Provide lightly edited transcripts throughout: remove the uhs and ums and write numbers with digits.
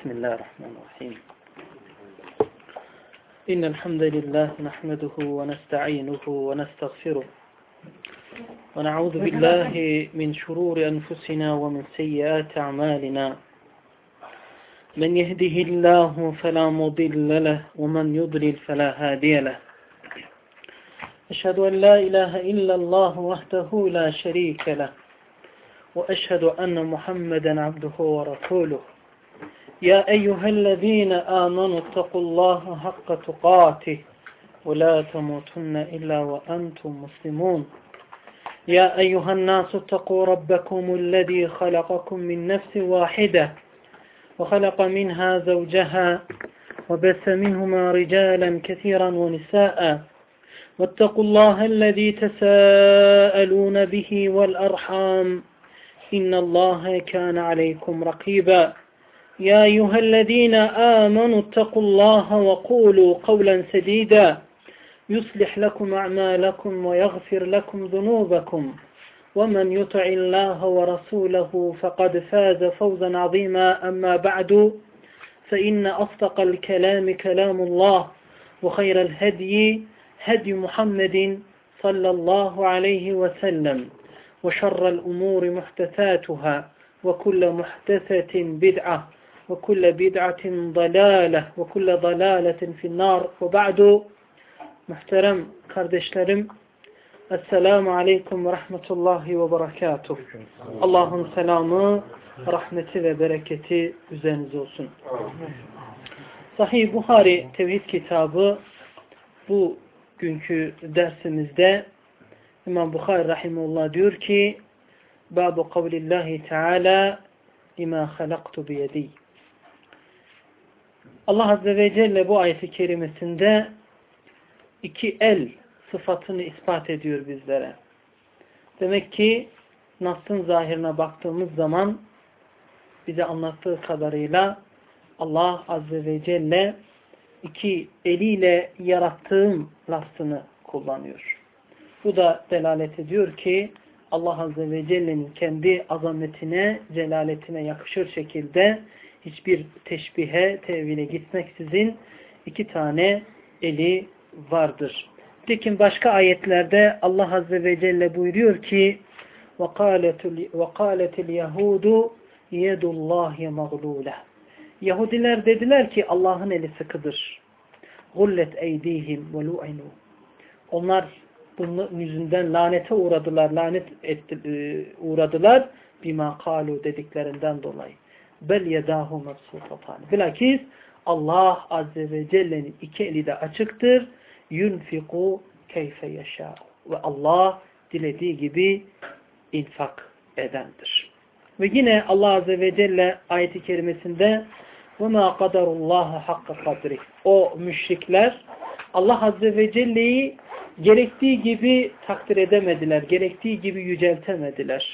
بسم الله الرحمن الرحيم إن الحمد لله نحمده ونستعينه ونستغفره ونعوذ بالله من شرور أنفسنا ومن سيئات أعمالنا من يهده الله فلا مضل له ومن يضلل فلا هادي له أشهد أن لا إله إلا الله وحده لا شريك له وأشهد أن محمدا عبده ورسوله يا أيها الذين آمنوا اتقوا الله حق تقاته ولا تموتن إلا وأنتم مسلمون يا أيها الناس اتقوا ربكم الذي خلقكم من نفس واحدة وخلق منها زوجها وبث منهما رجالا كثيرا ونساء واتقوا الله الذي تساءلون به والأرحام إن الله كان عليكم رقيبا يا أيها الذين آمنوا اتقوا الله وقولوا قولا سديدا يصلح لكم أعمالكم ويغفر لكم ذنوبكم ومن يطع الله ورسوله فقد فاز فوزا عظيما أما بعد فإن أصدق الكلام كلام الله وخير الهدي هدي محمد صلى الله عليه وسلم وشر الأمور محدثاتها وكل محدثة بدعة وكل بدعة ضلالة وكل ضلالة في النار وبعد muhterem kardeşlerim Esselamu Aleyküm ve Rahmetullahi ve Berekatuhu. Allah'ın selamı, rahmeti ve bereketi üzerinize olsun. Sahih Buhari Tevhid kitabı bu günkü dersimizde İmam Buhari Rahimullah diyor ki Bâbu kavlillahi Teala lima halaktu biyedî. Allah Azze ve Celle bu ayet-i kerimesinde iki el sıfatını ispat ediyor bizlere. Demek ki Nas'ın zahirine baktığımız zaman bize anlattığı kadarıyla Allah Azze ve Celle iki eliyle yarattığım lafzını kullanıyor. Bu da delalet ediyor ki Allah Azze ve Celle'nin kendi azametine, celaletine yakışır şekilde hiçbir teşbihe, tevhile gitmeksizin iki tane eli vardır. Lakin başka ayetlerde Allah Azze ve Celle buyuruyor ki وَقَالَتِ الْيَهُودُ يَدُ اللّٰهِ مَغْلُولَهِ Yahudiler dediler ki Allah'ın eli sıkıdır. غُلَّتْ اَيْد۪يهِمْ وَلُعِنُوا Onlar bunun yüzünden lanete uğradılar bima kalu dediklerinden dolayı. Bel yedahu mebsutatan. Bilakis Allah Azze ve Celle'nin iki eli de açıktır. Yunfiku keyfe yeşâ. Ve Allah dilediği gibi infak edendir. Ve yine Allah Azze ve Celle ayet-i kerimesinde وَمَا قَدَرُ اللّٰهَ حَقَّ قَدْرِهِ O müşrikler Allah Azze ve Celle'yi gerektiği gibi takdir edemediler. Gerektiği gibi yüceltemediler.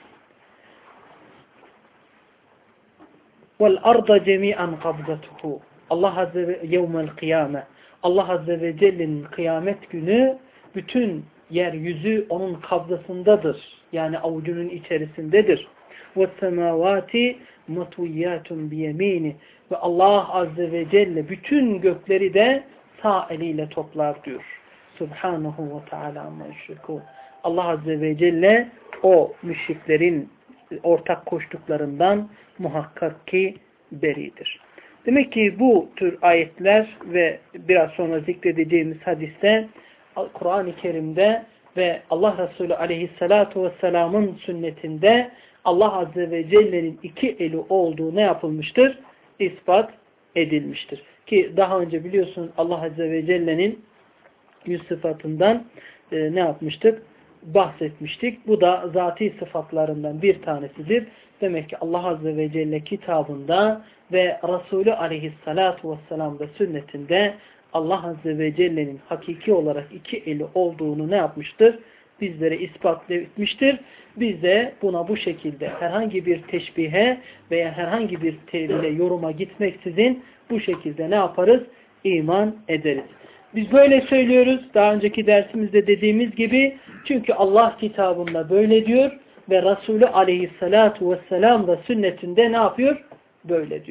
وَالْأَرْضَ جَمِيعًا قَبْضَتُهُ Allah Azze ve yevmel kıyame. Allah Azze ve Celle'nin kıyamet günü bütün yeryüzü onun kabzasındadır. Yani avucunun içerisindedir. وَالسَّمَاوَاتِ مَطُوِيَّاتٌ بِيَمِينِ Ve Allah Azze ve Celle bütün gökleri de sağ eliyle toplar diyor. Subhanahu ve Teala amma yüşrikûn. Allah Azze ve Celle o müşriklerin ortak koştuklarından muhakkak ki beridir. Demek ki bu tür ayetler ve biraz sonra zikredeceğimiz hadiste Kur'an-ı Kerim'de ve Allah Resulü Aleyhisselatü Vesselam'ın sünnetinde Allah Azze ve Celle'nin iki eli olduğu ne yapılmıştır? İspat edilmiştir. Ki daha önce biliyorsunuz Allah Azze ve Celle'nin yüz sıfatından ne yapmıştık? Bahsetmiştik. Bu da zati sıfatlarından bir tanesidir. Demek ki Allah Azze ve Celle kitabında ve Resulü Aleyhisselatü Vesselam'da sünnetinde Allah Azze ve Celle'nin hakiki olarak iki eli olduğunu ne yapmıştır? Bizlere ispat etmiştir. Biz de buna bu şekilde herhangi bir teşbihe veya herhangi bir tevhile, yoruma gitmeksizin bu şekilde ne yaparız? İman ederiz. Biz böyle söylüyoruz. Daha önceki dersimizde dediğimiz gibi çünkü Allah kitabında böyle diyor ve Resulü Aleyhisselatü Vesselam da sünnetinde ne yapıyor? Böyle diyor.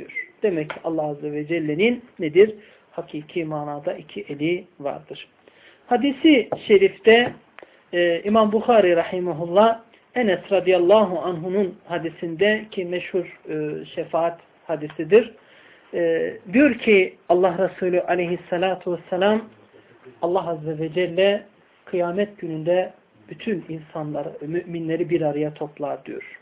Demek ki Allah Azze ve Celle'nin nedir? Hakiki manada iki eli vardır. Hadisi şerifte İmam Bukhari rahimahullah Enes radıyallahu anh'unun hadisinde ki meşhur şefaat hadisidir. Diyor ki Allah Resulü aleyhissalatu vesselam Allah Azze ve Celle kıyamet gününde bütün insanları, müminleri bir araya toplar diyor.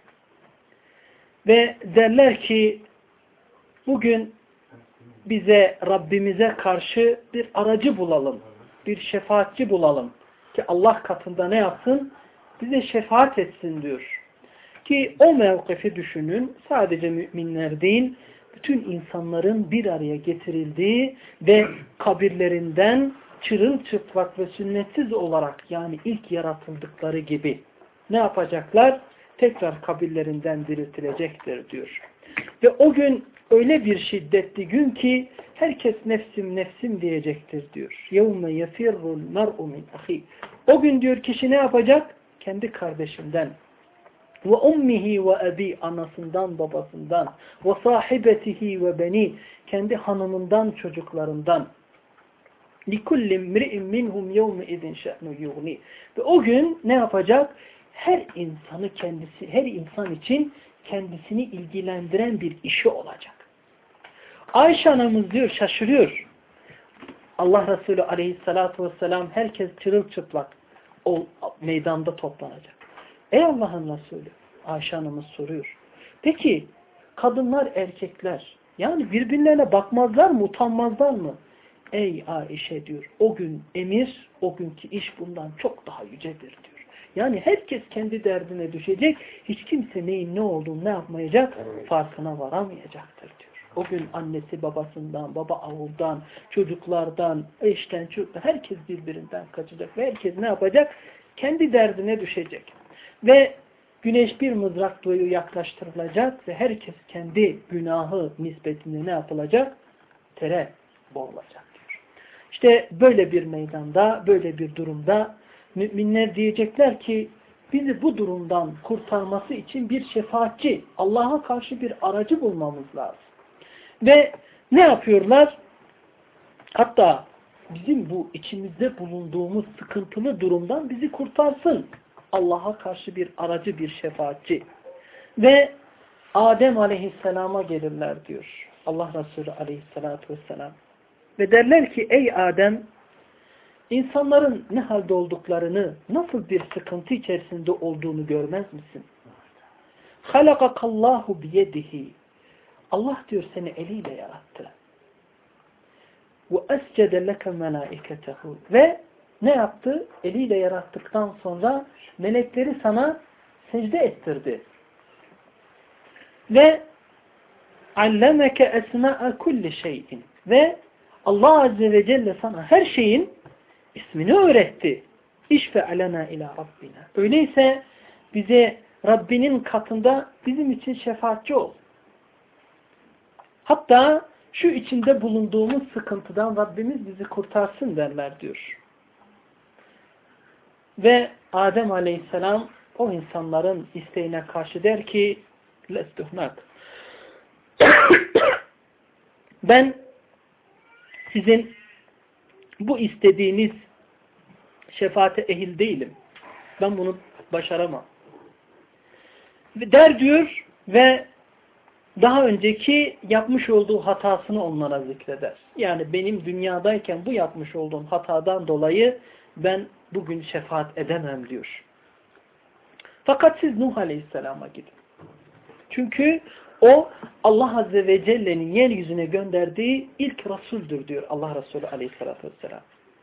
Ve derler ki bugün bize Rabbimize karşı bir aracı bulalım, bir şefaatçi bulalım ki Allah katında ne yapsın? Bize şefaat etsin diyor. Ki o mevkifi düşünün, sadece müminler değil, bütün insanların bir araya getirildiği ve kabirlerinden çırılçıplak ve sünnetsiz olarak yani ilk yaratıldıkları gibi ne yapacaklar? Tekrar kabirlerinden diriltilecektir diyor. Ve o gün öyle bir şiddetli gün ki herkes nefsim nefsim diyecektir diyor. يَوْمَ يَفِرُّ الْمَرْءُ مِنْ أَخِيهِ O gün diyor kişi ne yapacak? Kendi kardeşinden. Ve ummihi ve abi anasından babasından ve sahibetihi ve beni kendi hanımından çocuklarından likulli mri'in minhum yevme idin şe'nu yughni ve o gün ne yapacak? Her insan için kendisini ilgilendiren bir işi olacak. Ayşe anamız diyor şaşırıyor. Allah Resulü aleyhissalatu vesselam herkes çırılçıplak o meydanda toplanacak. Ey Allah'ın Resulü Ayşe anamız soruyor. Peki kadınlar erkekler yani birbirlerine bakmazlar mı utanmazlar mı? Ey Ayşe diyor o gün emir o günkü iş bundan çok daha yücedir diyor. Yani herkes kendi derdine düşecek hiç kimse neyin ne olduğunu ne yapmayacak farkına varamayacaktır diyor. O gün annesi babasından, baba avuldan, çocuklardan, eşten, çocuktan herkes birbirinden kaçacak ve herkes ne yapacak? Kendi derdine düşecek. Ve güneş bir mızrak boyu yaklaştırılacak ve herkes kendi günahı nispetinde ne yapılacak? Tere boğulacak diyor. İşte böyle bir meydanda, böyle bir durumda müminler diyecekler ki bizi bu durumdan kurtarması için bir şefaatçi, Allah'a karşı bir aracı bulmamız lazım. Ve ne yapıyorlar? Hatta bizim bu içimizde bulunduğumuz sıkıntılı durumdan bizi kurtarsın. Allah'a karşı bir aracı, bir şefaatçi. Ve Adem aleyhisselama gelirler diyor. Allah Resulü aleyhissalatu vesselam. Ve derler ki ey Adem insanların ne halde olduklarını, nasıl bir sıkıntı içerisinde olduğunu görmez misin? Halakakallahu biyedihi. Allah diyor seni eliyle yarattı. Ve escede leke melaiketehu. Ve ne yaptı? Eliyle yarattıktan sonra melekleri sana secde ettirdi. Ve allemeke esma'a kulli şeyin. Ve Allah Azze ve Celle sana her şeyin ismini öğretti. İşfe'alena ila Rabbina. Öyleyse bize Rabbinin katında bizim için şefaatçi ol. Hatta şu içinde bulunduğumuz sıkıntıdan Rabbimiz bizi kurtarsın derler diyor. Ve Adem aleyhisselam o insanların isteğine karşı der ki lestuhnak. Ben sizin bu istediğiniz şefaate ehil değilim. Ben bunu başaramam. Der diyor ve daha önceki yapmış olduğu hatasını onlara zikreder. Yani benim dünyadayken bu yapmış olduğum hatadan dolayı ben bugün şefaat edemem diyor. Fakat siz Nuh Aleyhisselam'a gidin. Çünkü o Allah Azze ve Celle'nin yeryüzüne gönderdiği ilk Resul'dür diyor Allah Resulü Aleyhisselatü Vesselam.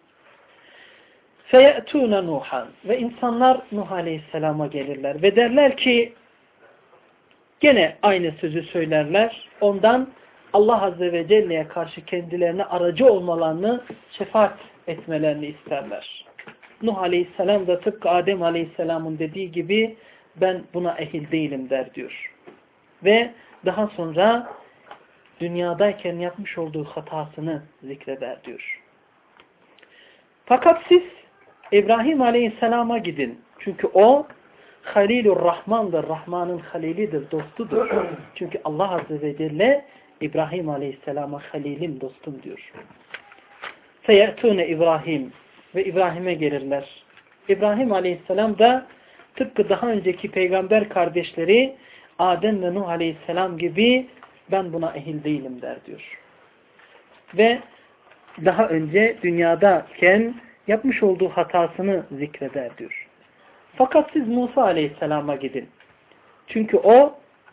فَيَأْتُونَ Nuhan ve insanlar Nuh Aleyhisselam'a gelirler ve derler ki gene aynı sözü söylerler. Ondan Allah Azze ve Celle'ye karşı kendilerine aracı olmalarını, şefaat etmelerini isterler. Nuh Aleyhisselam da tıpkı Adem Aleyhisselam'ın dediği gibi ben buna ehil değilim der diyor. Ve daha sonra dünyadayken yapmış olduğu hatasını zikreder diyor. Fakat siz İbrahim Aleyhisselam'a gidin. Çünkü o Halilur Rahman'dır. Rahman'ın halilidir, dostudur. Çünkü Allah Azze ve Celle İbrahim Aleyhisselam'a halilim, dostum diyor. Feyetune İbrahim ve İbrahim'e gelirler. İbrahim Aleyhisselam da tıpkı daha önceki peygamber kardeşleri Adem ve Nuh Aleyhisselam gibi ben buna ehil değilim der diyor. Ve daha önce dünyadayken yapmış olduğu hatasını zikreder diyor. Fakat siz Musa Aleyhisselam'a gidin. Çünkü o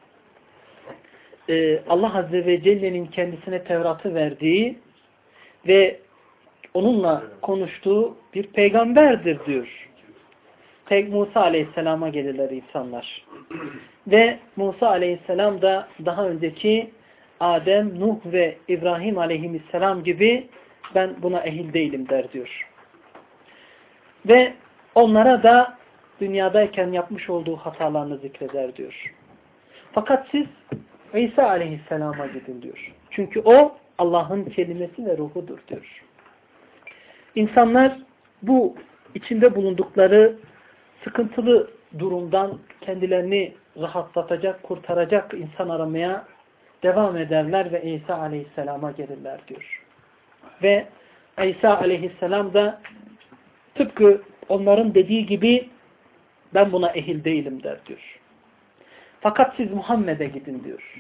Allah Azze ve Celle'nin kendisine Tevrat'ı verdiği ve onunla konuştuğu bir peygamberdir diyor. Musa Aleyhisselam'a gelirler insanlar. Ve Musa Aleyhisselam da daha önceki Adem, Nuh ve İbrahim Aleyhisselam gibi ben buna ehil değilim der diyor. Ve onlara da dünyadayken yapmış olduğu hatalarını zikreder diyor. Fakat siz İsa Aleyhisselam'a gidin diyor. Çünkü o Allah'ın kelimesi ve ruhudur diyor. İnsanlar bu içinde bulundukları sıkıntılı durumdan kendilerini rahatlatacak, kurtaracak insan aramaya devam ederler ve İsa Aleyhisselam'a gelirler diyor. Ve İsa Aleyhisselam da tıpkı onların dediği gibi ben buna ehil değilim der diyor. Fakat siz Muhammed'e gidin diyor.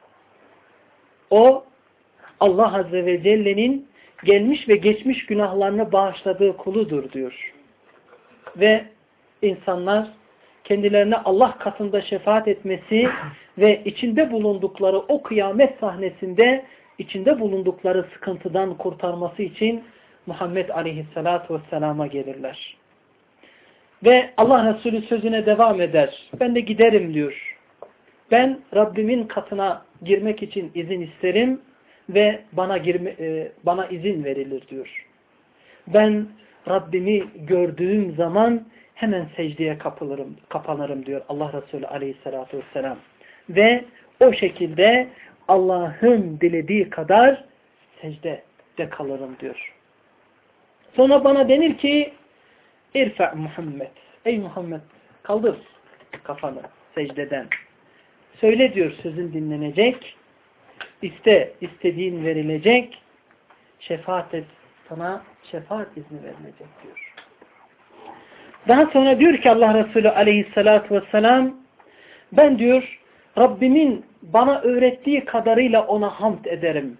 O Allah Azze ve Celle'nin gelmiş ve geçmiş günahlarını bağışladığı kuludur diyor. Ve insanlar kendilerine Allah katında şefaat etmesi ve içinde bulundukları o kıyamet sahnesinde içinde bulundukları sıkıntıdan kurtarması için Muhammed Aleyhisselatü Vesselam'a gelirler. Ve Allah Resulü sözüne devam eder. Ben de giderim diyor. Ben Rabbimin katına girmek için izin isterim ve bana izin verilir diyor. Ben Rabbimi gördüğüm zaman hemen secdeye kapanırım diyor Allah Resulü Aleyhisselatü Vesselam. Ve o şekilde Allah'ın dilediği kadar secdede kalırım diyor. Sonra bana denir ki İrfa Muhammed. Ey Muhammed kaldır kafanı secdeden. Söyle diyor sözün dinlenecek. İstediğin verilecek. Şefaat et. Sana şefaat izni verilecek diyor. Daha sonra diyor ki Allah Resulü Aleyhisselatü Vesselam ben diyor Rabbimin bana öğrettiği kadarıyla ona hamd ederim.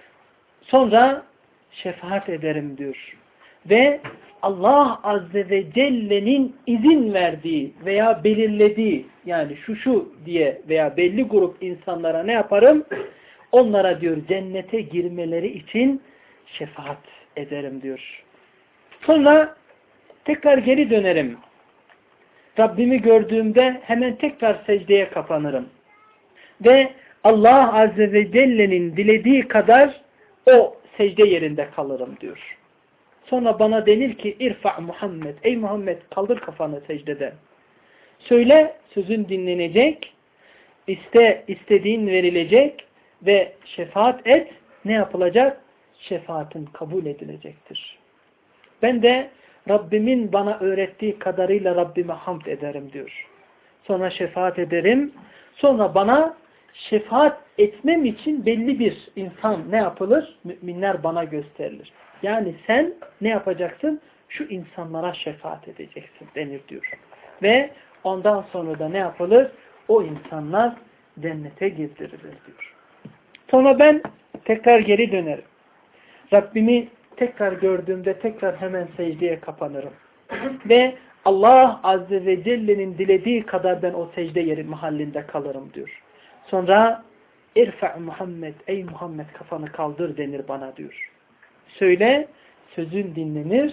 Sonra şefaat ederim diyor. Ve Allah Azze ve Celle'nin izin verdiği veya belirlediği yani şu diye veya belli grup insanlara ne yaparım? Onlara diyor cennete girmeleri için şefaat ederim diyor. Sonra tekrar geri dönerim. Rabbimi gördüğümde hemen tekrar secdeye kapanırım. Ve Allah Azze ve Celle'nin dilediği kadar o secde yerinde kalırım diyor. Sonra bana denir ki İrfa Muhammed. Ey Muhammed kaldır kafanı secdeden. Söyle sözün dinlenecek. İstediğin verilecek. Ve şefaat et. Ne yapılacak? Şefaatin kabul edilecektir. Ben de Rabbimin bana öğrettiği kadarıyla Rabbime hamd ederim diyor. Sonra şefaat ederim. Sonra bana şefaat etmem için belli bir insan ne yapılır? Müminler bana gösterilir. Yani sen ne yapacaksın? Şu insanlara şefaat edeceksin denir diyor. Ve ondan sonra da ne yapılır? O insanlar cennete girdirilir diyor. Sonra ben tekrar geri dönerim. Rabbimi tekrar gördüğümde tekrar hemen secdeye kapanırım. Ve Allah Azze ve Celle'nin dilediği kadar ben o secde yeri mahallinde kalırım diyor. Sonra İrfa Muhammed, ey Muhammed kafanı kaldır denir bana diyor. Söyle, sözün dinlenir,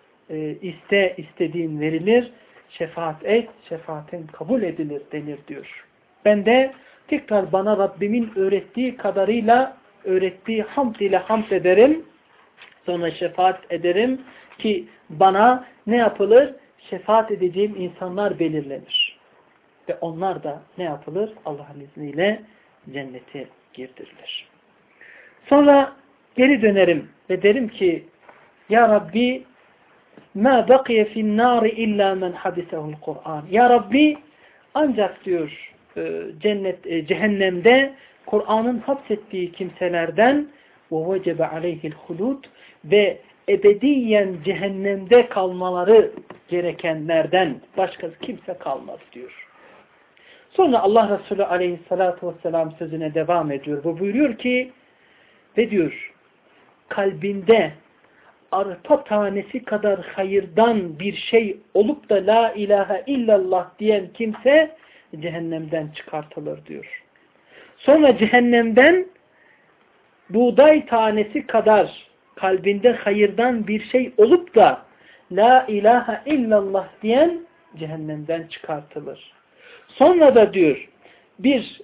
istediğin verilir, şefaat et, şefaatin kabul edilir denir diyor. Ben de tekrar bana Rabbimin öğrettiği kadarıyla, öğrettiği hamd ile hamd ederim, sonra şefaat ederim ki bana ne yapılır? Şefaat edeceğim insanlar belirlenir. Ve onlar da ne yapılır? Allah'ın izniyle cennete girdirilir. Sonra geri dönerim ve derim ki Ya Rabbi ma baqiye fin nari illa men habisehu'l Kur'an. Ya Rabbi ancak diyor cehennemde Kur'an'ın hapsettiği kimselerden وَوَجَبَ عَلَيْهِ الْخُلُودِ ve ebediyen cehennemde kalmaları gerekenlerden başka kimse kalmaz diyor. Sonra Allah Resulü aleyhissalatu vesselam sözüne devam ediyor. Bu buyuruyor ki ve diyor kalbinde arpa tanesi kadar hayırdan bir şey olup da la ilahe illallah diyen kimse cehennemden çıkartılır diyor. Sonra cehennemden buğday tanesi kadar kalbinde hayırdan bir şey olup da la ilahe illallah diyen cehennemden çıkartılır. Sonra da diyor bir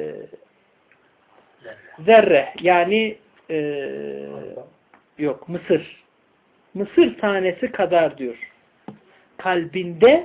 zerre yani yok mısır tanesi kadar diyor kalbinde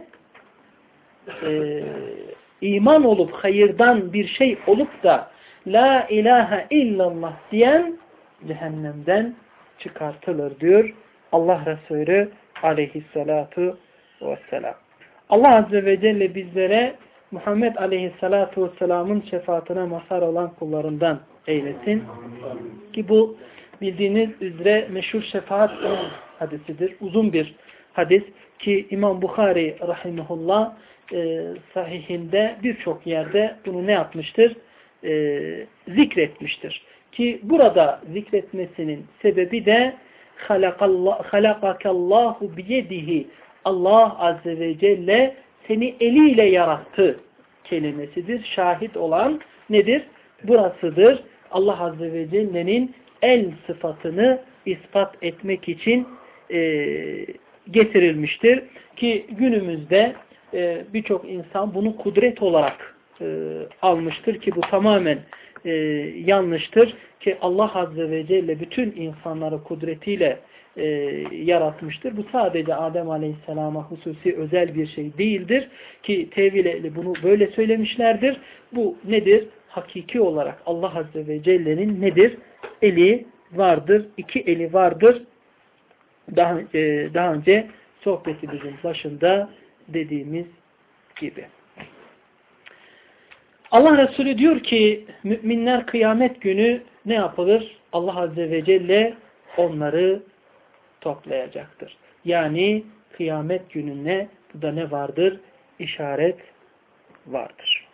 iman olup hayırdan bir şey olup da la ilahe illallah diyen cehennemden çıkartılır diyor Allah Resulü aleyhissalatu vesselam. Allah Azze ve Celle bizlere Muhammed aleyhissalatu vesselamın şefaatine mazhar olan kullarından eylesin. Ki bu bildiğiniz üzere meşhur şefaat hadisidir. Uzun bir hadis ki İmam Bukhari rahimahullah sahihinde birçok yerde bunu ne yapmıştır? Zikretmiştir. Ki burada zikretmesinin sebebi de halakakallahu biyedihi Allah Azze ve Celle seni eliyle yarattı kelimesidir. Şahit olan nedir? Burasıdır. Allah Azze ve Celle'nin el sıfatını ispat etmek için getirilmiştir. Ki günümüzde birçok insan bunu kudret olarak almıştır ki bu tamamen yanlıştır. Ki Allah Azze ve Celle bütün insanları kudretiyle yaratmıştır. Bu sadece Adem Aleyhisselam'a hususi özel bir şey değildir. Ki tevil ehli bunu böyle söylemişlerdir. Bu nedir? Hakiki olarak Allah Azze ve Celle'nin nedir? Eli vardır. İki eli vardır. Daha önce sohbetimizin başında dediğimiz gibi. Allah Resulü diyor ki müminler kıyamet günü ne yapılır? Allah Azze ve Celle onları toplayacaktır. Yani kıyamet gününe burada ne vardır? İşaret vardır.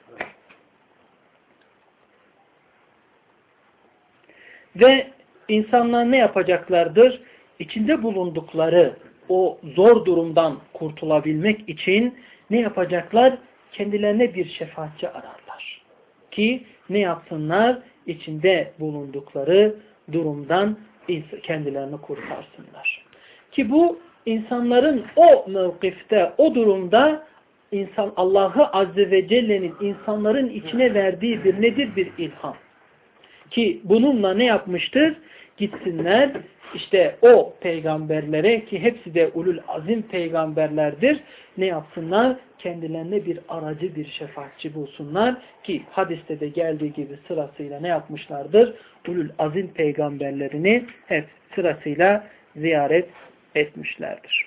Ve insanlar ne yapacaklardır? İçinde bulundukları o zor durumdan kurtulabilmek için ne yapacaklar? Kendilerine bir şefaatçi ararlar. Ki ne yapsınlar? İçinde bulundukları durumdan kendilerini kurtarsınlar. Ki bu insanların o mevkifte, o durumda Allah'ı Azze ve Celle'nin insanların içine verdiği bir nedir? Bir ilham. Ki bununla ne yapmıştır? Gitsinler işte o peygamberlere ki hepsi de ulul azim peygamberlerdir. Ne yapsınlar? Kendilerine bir aracı, bir şefaatçi bulsunlar ki hadiste de geldiği gibi sırasıyla ne yapmışlardır? Ulul azim peygamberlerini hep sırasıyla ziyaret etmişlerdir.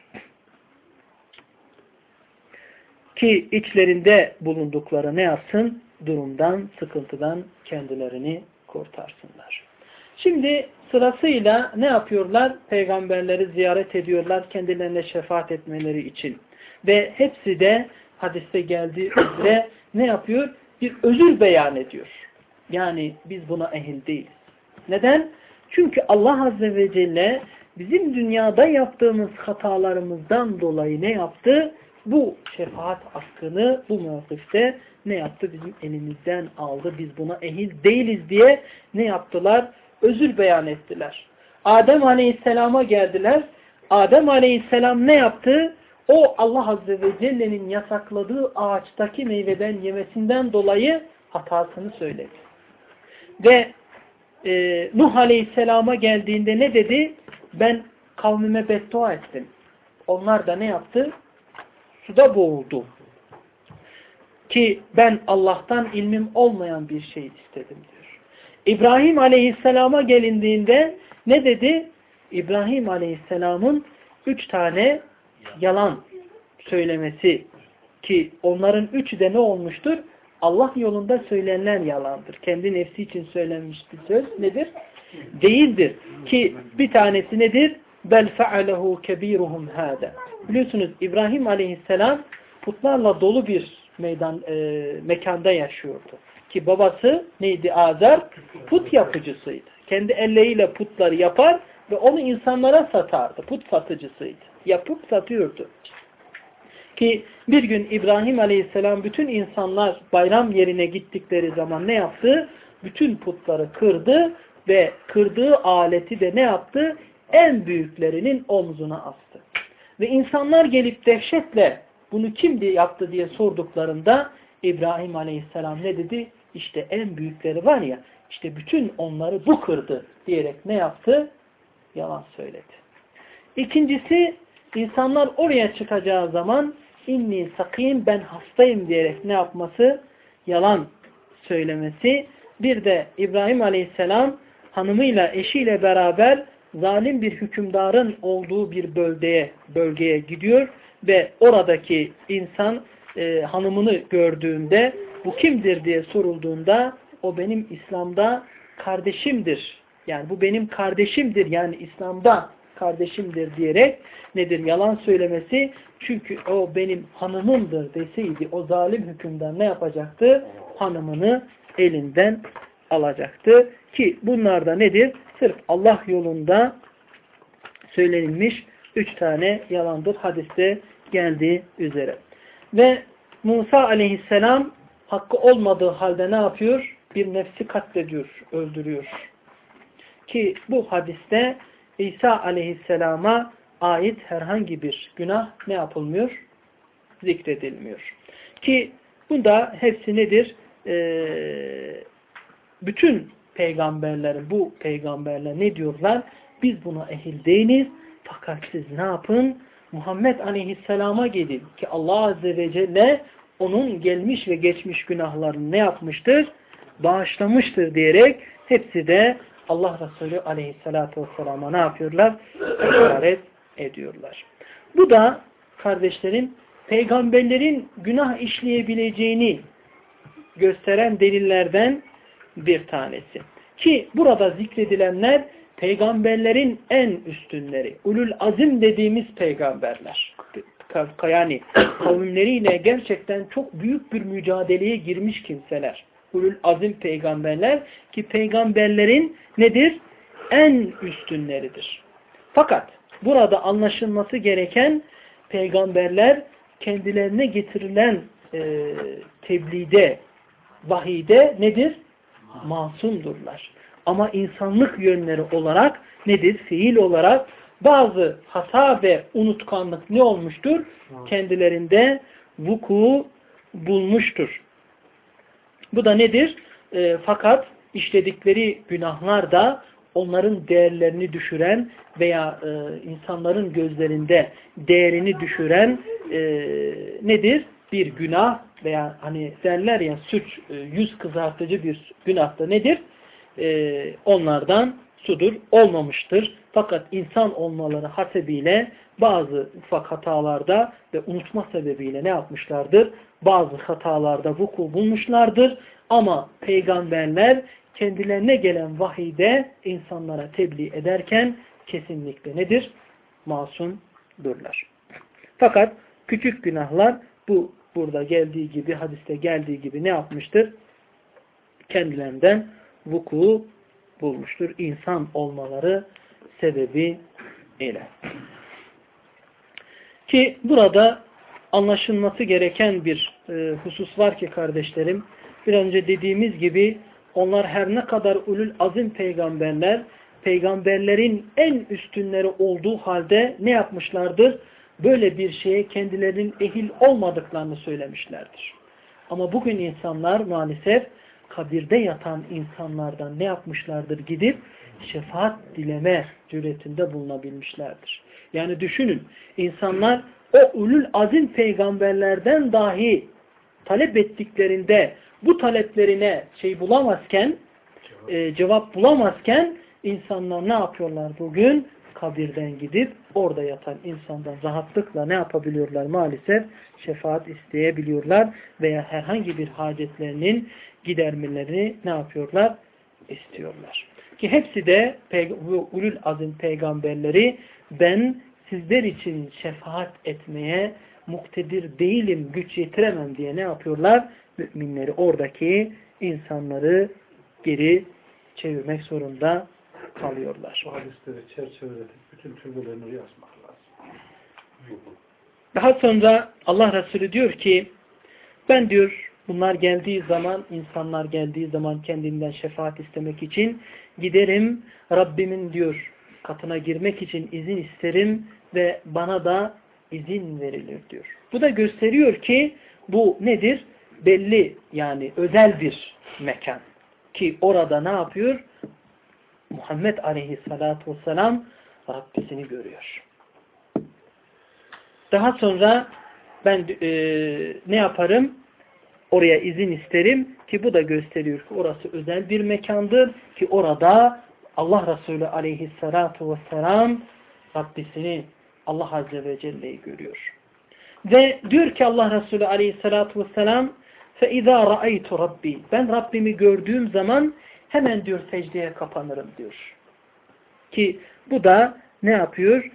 Ki içlerinde bulundukları ne yapsın? Durumdan, sıkıntıdan kendilerini kurtarsınlar. Şimdi sırasıyla ne yapıyorlar? Peygamberleri ziyaret ediyorlar kendilerine şefaat etmeleri için. Ve hepsi de hadiste geldiği üzere ne yapıyor? Bir özür beyan ediyor. Yani biz buna ehil değiliz. Neden? Çünkü Allah Azze ve Celle bizim dünyada yaptığımız hatalarımızdan dolayı ne yaptı? Bu şefaat hakkını bu mevkifte ne yaptı? Bizim elimizden aldı. Biz buna ehil değiliz diye ne yaptılar? Özür beyan ettiler. Adem Aleyhisselam'a geldiler. Adem Aleyhisselam ne yaptı? O Allah Azze ve Celle'nin yasakladığı ağaçtaki meyveden yemesinden dolayı hatasını söyledi. Ve Nuh Aleyhisselam'a geldiğinde ne dedi? Ben kavmime beddua ettim. Onlar da ne yaptı? Suda boğuldu. Ki ben Allah'tan ilmim olmayan bir şey istedim diyor. İbrahim Aleyhisselam'a gelindiğinde ne dedi? İbrahim Aleyhisselam'ın 3 tane yalan söylemesi ki onların üçü de ne olmuştur? Allah yolunda söylenenler yalandır. Kendi nefsi için söylenmiş bir söz nedir? Değildir. Ki bir tanesi nedir? Bel fe'alehu kebiruhum hâdâ. Biliyorsunuz İbrahim Aleyhisselam putlarla dolu bir mekanda yaşıyordu. Ki babası neydi? Azar put yapıcısıydı. Kendi elleriyle putları yapar ve onu insanlara satardı. Put satıcısıydı. Yapıp satıyordu. Ki bir gün İbrahim Aleyhisselam bütün insanlar bayram yerine gittikleri zaman ne yaptı? Bütün putları kırdı ve kırdığı aleti de ne yaptı? En büyüklerinin omzuna astı. Ve insanlar gelip dehşetle bunu kim yaptı diye sorduklarında İbrahim Aleyhisselam ne dedi? İşte en büyükleri var ya, işte bütün onları bu kırdı diyerek ne yaptı? Yalan söyledi. İkincisi, insanlar oraya çıkacağı zaman inni sakim, ben hastayım diyerek ne yapması? Yalan söylemesi. Bir de İbrahim Aleyhisselam hanımıyla, eşiyle beraber zalim bir hükümdarın olduğu bir bölgeye gidiyor ve oradaki insan hanımını gördüğünde bu kimdir diye sorulduğunda o benim İslam'da kardeşimdir. Yani bu benim kardeşimdir. Yani İslam'da kardeşimdir diyerek nedir? Yalan söylemesi. Çünkü o benim hanımımdır deseydi o zalim hükümdar ne yapacaktı? Hanımını elinden alacaktı. Ki bunlar da nedir? Sırf Allah yolunda söylenilmiş 3 tane yalandır. Hadiste geldiği üzere. Ve Musa aleyhisselam hakkı olmadığı halde ne yapıyor? Bir nefsi katlediyor, öldürüyor. Ki bu hadiste İsa aleyhisselama ait herhangi bir günah ne yapılmıyor? Zikredilmiyor. Ki bunda hepsi nedir? Bütün peygamberlerin, bu peygamberler ne diyorlar? Biz buna ehil değiliz. Fakat siz ne yapın? Muhammed aleyhisselama gidin. Ki Allah azze ve celle onun gelmiş ve geçmiş günahlarını ne yapmıştır? Bağışlamıştır diyerek hepsi de Allah Resulü aleyhissalatu vesselama ne yapıyorlar? İşaret ediyorlar. Bu da kardeşlerim peygamberlerin günah işleyebileceğini gösteren delillerden bir tanesi. Ki burada zikredilenler peygamberlerin en üstünleri. Ulul azim dediğimiz peygamberler. Yani kavimleriyle gerçekten çok büyük bir mücadeleye girmiş kimseler. Ulul azim peygamberler ki peygamberlerin nedir? En üstünleridir. Fakat burada anlaşılması gereken peygamberler kendilerine getirilen tebliğde, vahide nedir? Masumdurlar. Ama insanlık yönleri olarak nedir? Fiil olarak bazı hata ve unutkanlık ne olmuştur? Kendilerinde vuku bulmuştur. Bu da nedir? Fakat işledikleri günahlar da onların değerlerini düşüren veya insanların gözlerinde değerini düşüren nedir? Bir günah veya hani derler ya suç yüz kızartıcı bir günah da nedir? Onlardan sudur, olmamıştır. Fakat insan olmaları hasebiyle bazı ufak hatalarda ve unutma sebebiyle ne yapmışlardır? Bazı hatalarda vuku bulmuşlardır. Ama peygamberler kendilerine gelen vahide insanlara tebliğ ederken kesinlikle nedir? Masumdurlar. Fakat küçük günahlar bu burada geldiği gibi, hadiste geldiği gibi ne yapmıştır? Kendilerinden vuku bulmuştur. İnsan olmaları sebebi ile. Ki burada anlaşılması gereken bir husus var ki kardeşlerim, bir önce dediğimiz gibi onlar her ne kadar ulul azim peygamberler, peygamberlerin en üstünleri olduğu halde ne yapmışlardır? Böyle bir şeye kendilerinin ehil olmadıklarını söylemişlerdir. Ama bugün insanlar maalesef kabirde yatan insanlardan ne yapmışlardır? Gidip şefaat dileme cüretinde bulunabilmişlerdir. Yani düşünün, insanlar o ulul azim peygamberlerden dahi talep ettiklerinde bu taleplerine cevap bulamazken insanlar ne yapıyorlar bugün? kabirden gidip orada yatan insandan rahatlıkla ne yapabiliyorlar? Maalesef şefaat isteyebiliyorlar veya herhangi bir hacetlerinin gidermelerini ne yapıyorlar? İstiyorlar. Ki hepsi de ulul azim peygamberleri ben sizler için şefaat etmeye muktedir değilim, güç yetiremem diye ne yapıyorlar? Müminleri, oradaki insanları geri çevirmek zorunda kalıyorlar. Bu hadisleri çerçeveletip bütün türbelerini yazmak lazım. Daha sonra Allah Resulü diyor ki ben diyor bunlar geldiği zaman, insanlar geldiği zaman kendinden şefaat istemek için giderim Rabbimin diyor katına girmek için izin isterim ve bana da izin verilir diyor. Bu da gösteriyor ki bu nedir? Belli yani özel bir mekan. Ki orada ne yapıyor? Muhammed Aleyhisselatü Vesselam Rabbisini görüyor. Daha sonra ben ne yaparım? Oraya izin isterim ki bu da gösteriyor ki orası özel bir mekandır ki orada Allah Resulü Aleyhisselatü Vesselam Rabbisini Allah Azze ve Celle'yi görüyor. Ve diyor ki Allah Resulü Aleyhisselatü Vesselam فَاِذَا رَأَيْتُ Rabbi ben Rabbimi gördüğüm zaman hemen diyor secdeye kapanırım diyor. Ki bu da ne yapıyor?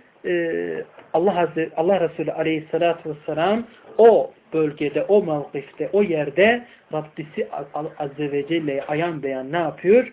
Allah Resulü Aleyhisselatü Vesselam o bölgede, o mevkifte, o yerde Rabbisi Azze ve Celle'yi ayan beyan ne yapıyor?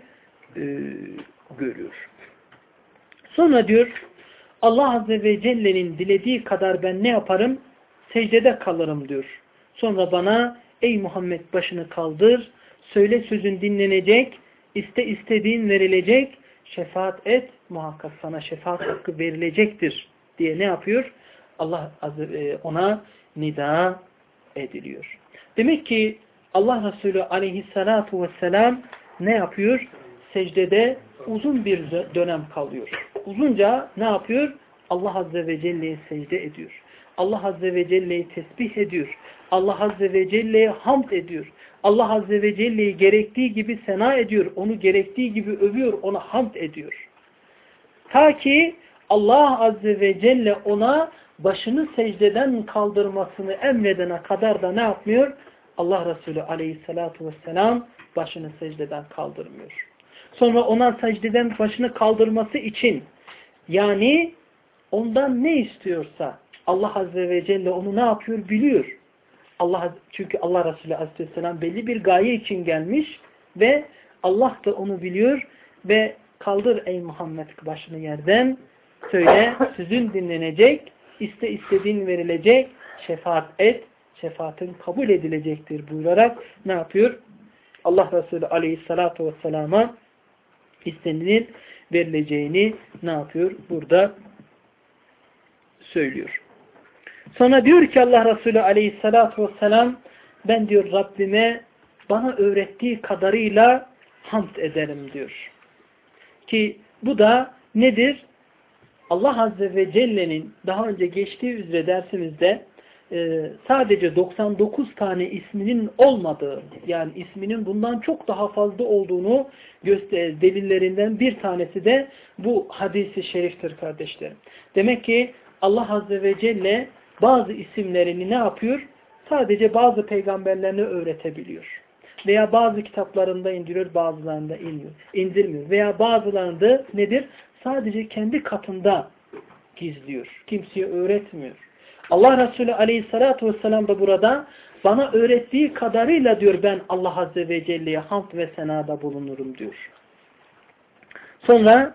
Görüyor. Sonra diyor Allah Azze ve Celle'nin dilediği kadar ben ne yaparım? Secdede kalırım diyor. Sonra bana ey Muhammed başını kaldır, söyle sözün dinlenecek, istediğin verilecek, şefaat et, muhakkak sana şefaat hakkı verilecektir diye ne yapıyor? Allah ona nida ediliyor. Demek ki Allah Resulü Aleyhissalatu vesselam ne yapıyor? Secdede uzun bir dönem kalıyor. Uzunca ne yapıyor? Allah Azze ve Celle'ye secde ediyor. Allah Azze ve Celle'yi tesbih ediyor. Allah Azze ve Celle'ye hamd ediyor. Allah Azze ve Celle'yi gerektiği gibi sena ediyor. Onu gerektiği gibi övüyor. Ona hamd ediyor. Ta ki Allah Azze ve Celle ona başını secdeden kaldırmasını emredene kadar da ne yapmıyor? Allah Resulü Aleyhisselatü Vesselam başını secdeden kaldırmıyor. Sonra ona secdeden başını kaldırması için yani ondan ne istiyorsa Allah Azze ve Celle onu ne yapıyor? Biliyor. Çünkü Allah Resulü Aleyhisselam belli bir gaye için gelmiş ve Allah da onu biliyor ve kaldır ey Muhammed başını yerden söyle sözün dinlenecek, istediğin verilecek, şefaat et, şefaatin kabul edilecektir buyurarak ne yapıyor? Allah Resulü Aleyhisselatü Vesselam'a istenilin verileceğini ne yapıyor? Burada söylüyor. Sonra diyor ki Allah Resulü Aleyhisselatü Vesselam ben diyor Rabbime bana öğrettiği kadarıyla hamd ederim diyor. Ki bu da nedir? Allah Azze ve Celle'nin daha önce geçtiği üzere dersimizde sadece 99 tane isminin olmadığı yani isminin bundan çok daha fazla olduğunu delillerinden bir tanesi de bu hadis-i şeriftir kardeşlerim. Demek ki Allah Azze ve Celle bazı isimlerini ne yapıyor? Sadece bazı peygamberlerine öğretebiliyor. Veya bazı kitaplarında indiriyor, bazılarında indirmiyor. Veya bazılarında nedir? Sadece kendi katında gizliyor. Kimseye öğretmiyor. Allah Resulü Aleyhisselatü Vesselam da burada bana öğrettiği kadarıyla diyor ben Allah Azze ve Celle'ye hamd ve senada bulunurum diyor. Sonra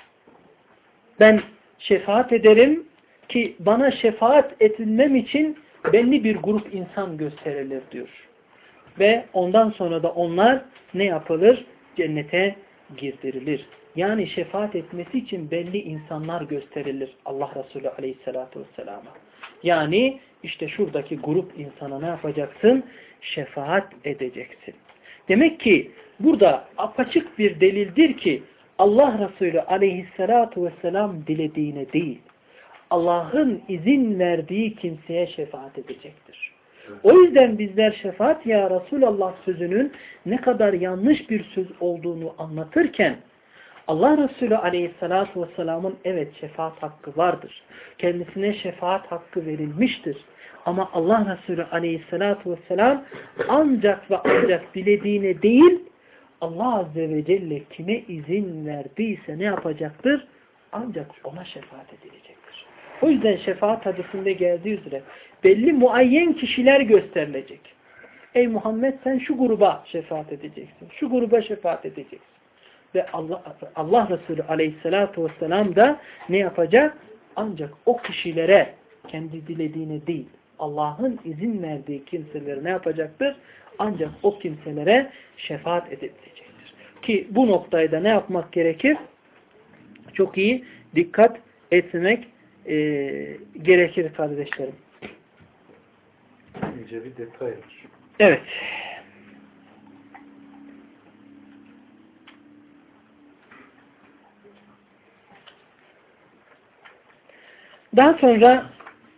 ben şefaat ederim ki bana şefaat edilmem için belli bir grup insan gösterilir diyor. Ve ondan sonra da onlar ne yapılır? Cennete girdirilir. Yani şefaat etmesi için belli insanlar gösterilir Allah Resulü Aleyhisselatü Vesselam'a. Yani işte şuradaki grup insana ne yapacaksın? Şefaat edeceksin. Demek ki burada apaçık bir delildir ki Allah Resulü Aleyhisselatü Vesselam dilediğine değil, Allah'ın izin verdiği kimseye şefaat edecektir. O yüzden bizler şefaat ya Resulallah sözünün ne kadar yanlış bir söz olduğunu anlatırken Allah Resulü aleyhissalatu vesselamın evet şefaat hakkı vardır. Kendisine şefaat hakkı verilmiştir. Ama Allah Resulü aleyhissalatu vesselam ancak ve ancak dilediğine değil, Allah Azze ve Celle kime izin verdiyse ne yapacaktır? Ancak ona şefaat edilecektir. O yüzden şefaat hadisinde geldiği üzere belli muayyen kişiler gösterilecek. Ey Muhammed sen şu gruba şefaat edeceksin. Şu gruba şefaat edeceksin. Ve Allah Resulü aleyhissalatu vesselam da ne yapacak? Ancak o kişilere kendi dilediğine değil, Allah'ın izin verdiği kimselere ne yapacaktır? Ancak o kimselere şefaat edilecektir. Ki bu noktayı da ne yapmak gerekir? Çok iyi dikkat etmek gerekir kardeşlerim. İnce bir detay var. Evet. Daha sonra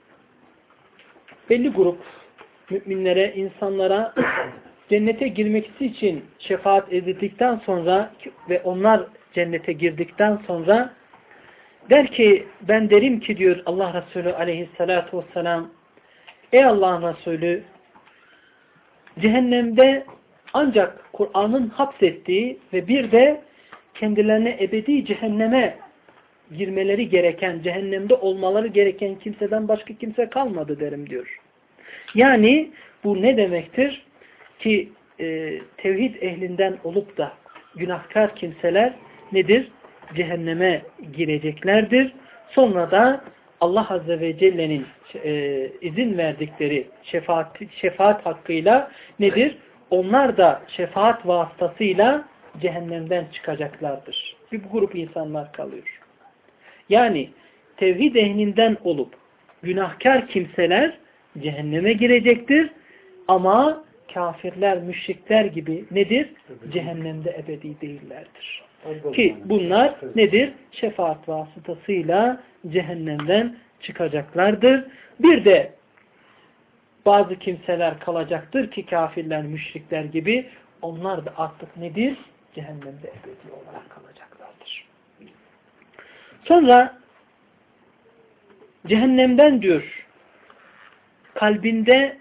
belli grup müminlere, insanlara cennete girmesi için şefaat edildikten sonra ve onlar cennete girdikten sonra der ki, ben derim ki diyor Allah Resulü aleyhissalatu vesselam, ey Allah'ın Resulü, cehennemde ancak Kur'an'ın hapsettiği ve bir de kendilerine ebedi cehenneme girmeleri gereken, cehennemde olmaları gereken kimseden başka kimse kalmadı derim diyor. Yani bu ne demektir? Ki tevhid ehlinden olup da günahkar kimseler nedir? Cehenneme gireceklerdir. Sonra da Allah Azze ve Celle'nin izin verdikleri şefaat hakkıyla nedir? Onlar da şefaat vasıtasıyla cehennemden çıkacaklardır. Bir grup insanlar kalıyor. Yani tevhid ehlinden olup günahkar kimseler cehenneme girecektir. Ama kafirler, müşrikler gibi nedir? Cehennemde ebedi değillerdir. Ki bunlar nedir? Şefaat vasıtasıyla cehennemden çıkacaklardır. Bir de bazı kimseler kalacaktır ki kafirler, müşrikler gibi onlar da artık nedir? Cehennemde ebedi olarak kalacaklardır. Sonra cehennemden diyor kalbinde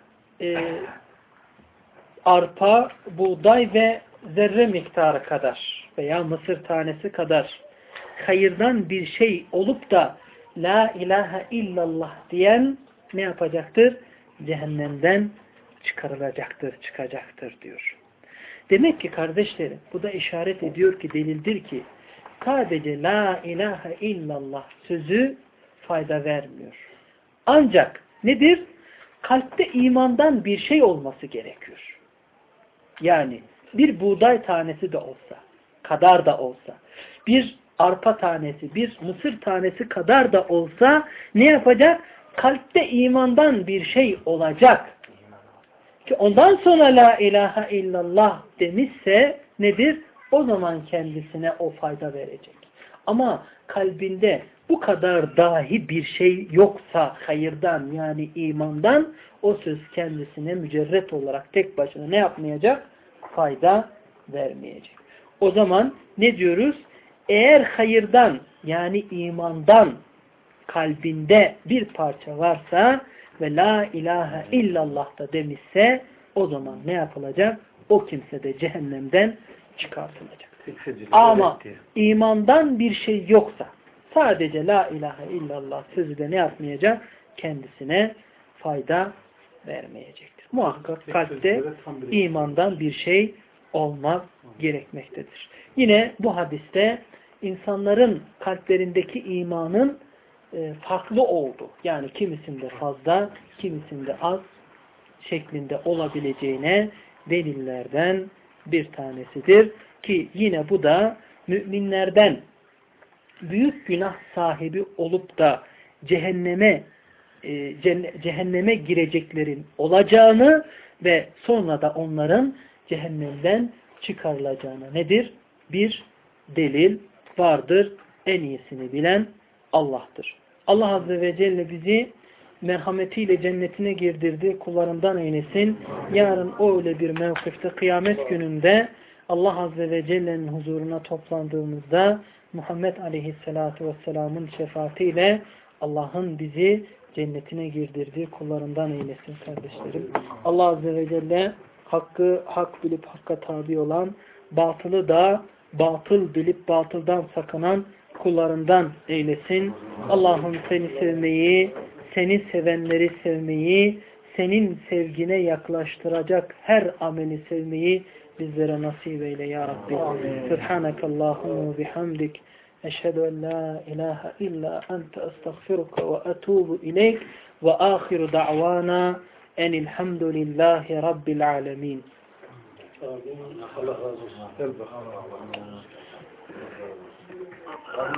arpa, buğday ve zerre miktarı kadar veya mısır tanesi kadar hayırdan bir şey olup da la ilahe illallah diyen ne yapacaktır? Cehennemden çıkarılacaktır, çıkacaktır diyor. Demek ki kardeşlerim bu da işaret ediyor ki, delildir ki sadece la ilahe illallah sözü fayda vermiyor. Ancak nedir? Kalpte imandan bir şey olması gerekiyor. Yani bir buğday tanesi de olsa, kadar da olsa, bir arpa tanesi, bir mısır tanesi kadar da olsa ne yapacak? Kalpte imandan bir şey olacak. Ki ondan sonra la ilahe illallah demişse nedir? O zaman kendisine o fayda verecek. Ama kalbinde bu kadar dahi bir şey yoksa hayırdan yani imandan o söz kendisine mücerret olarak tek başına ne yapmayacak? Fayda vermeyecek. O zaman ne diyoruz? Eğer hayırdan yani imandan kalbinde bir parça varsa ve la ilahe illallah da demişse o zaman ne yapılacak? O kimse de cehennemden çıkartılacak. Ama imandan bir şey yoksa sadece la ilahe illallah sözü de ne yapmayacak? Kendisine fayda vermeyecektir. Muhakkak kalpte imandan bir şey olmak gerekmektedir. Yine bu hadiste insanların kalplerindeki imanın farklı oldu. Yani kimisinde fazla, kimisinde az şeklinde olabileceğine delillerden bir tanesidir. Ki yine bu da müminlerden büyük günah sahibi olup da cehenneme gireceklerin olacağını ve sonra da onların cehennemden çıkarılacağına nedir? Bir delil vardır. En iyisini bilen Allah'tır. Allah Azze ve Celle bizi merhametiyle cennetine girdirdi. Kullarından eylesin. Yarın öyle bir mevkifte kıyamet gününde Allah Azze ve Celle'nin huzuruna toplandığımızda Muhammed Aleyhisselatü Vesselam'ın şefaatiyle Allah'ın bizi cennetine girdirdiği kullarından eylesin kardeşlerim. Allah Azze ve Celle hakkı hak bilip hakka tabi olan, batılı da batıl bilip batıldan sakınan kullarından eylesin. Allah'ım seni sevmeyi, seni sevenleri sevmeyi, senin sevgine yaklaştıracak her ameli sevmeyi bizlere nasip eyle ya Rabbi. Subhanakallahumma bihamdik. Eşhedü en la ilahe illa ente estağfiruka ve etubu ileyk ve ahiru da'vana enilhamdülillahi rabbil alemin. Allah razı olsun. Gel bakalım.